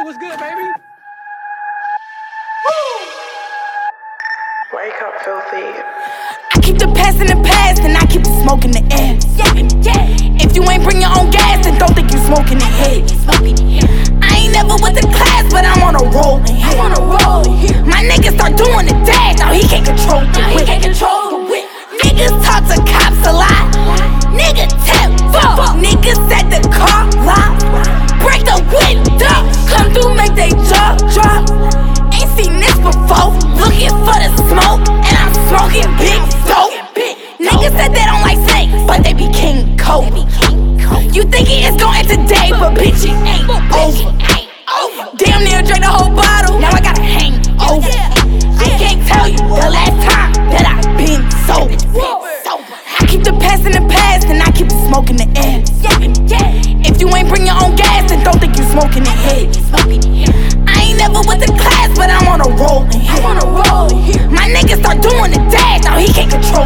what's good, baby? Wake up, filthy. I keep the past in the past and I keep the smoke in the air. If you ain't bring your own gas, then don't think you smoking the head. I ain't never with the class, but I'm on a roll in here. My niggas start doing the dash, now he can't control the whip. Niggas talk to cops a lot. Nigga tap, fuck. Niggas set the car lock. Break the window, come through, make they jaw drop. Ain't seen this before. Looking for the smoke, and I'm smoking big dope. Niggas said they don't like snakes, but they be King Cold. You thinking it's gon' end today, but bitch, it ain't over. Damn near drank the whole bottle, now I gotta hang over. I can't tell you the last time that I've been sober. I keep the past in the past, and I keep the smoke in the air. If you ain't bring your own gas, then don't think you smoking the head. I ain't never with the class, but I'm on a roll in here. My niggas start doing the dash, now he can't control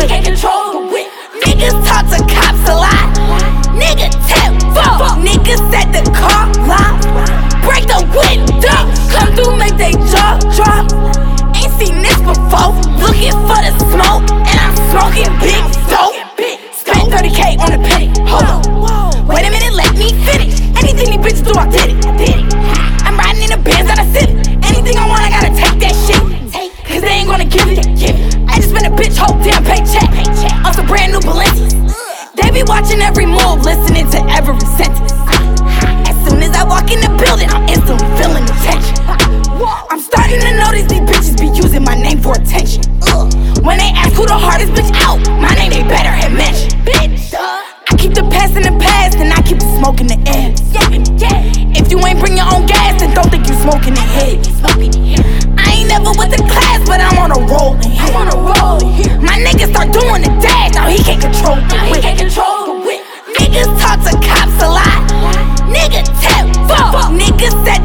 the whip. Niggas talk to cops a lot. Nigga tap, fuck. Niggas set the car lock. Break the window, come through, make they jaw drop. Ain't seen this before. Looking for the smoke, and I'm smoking big dope. Spent 30K on the penny. Hold on, wait a minute, let me finish. Anything these bitches do, I did it. I'm riding in the Benz that I sit. Anything I want, I gotta take that shit. Cause they ain't gonna give it. I just spent a bitch whole damn paycheck on some brand new Balenciagas. They be watching every move, listening to every sentence. As soon as I walk in the building, I'm instantly feeling the tension. I'm starting to notice these bitches be using my name for attention. When they ask who the hardest bitch out, my name they better have mentioned. I keep the past in the past and I keep the smoke in the air. If you ain't bring your own gas, then don't think you smoking the head. I ain't never with the class, but I'm on a roll in here. My niggas start doing the dash, now he can't control the whip. Niggas talk to cops a lot. Nigga tap, fuck. Niggas say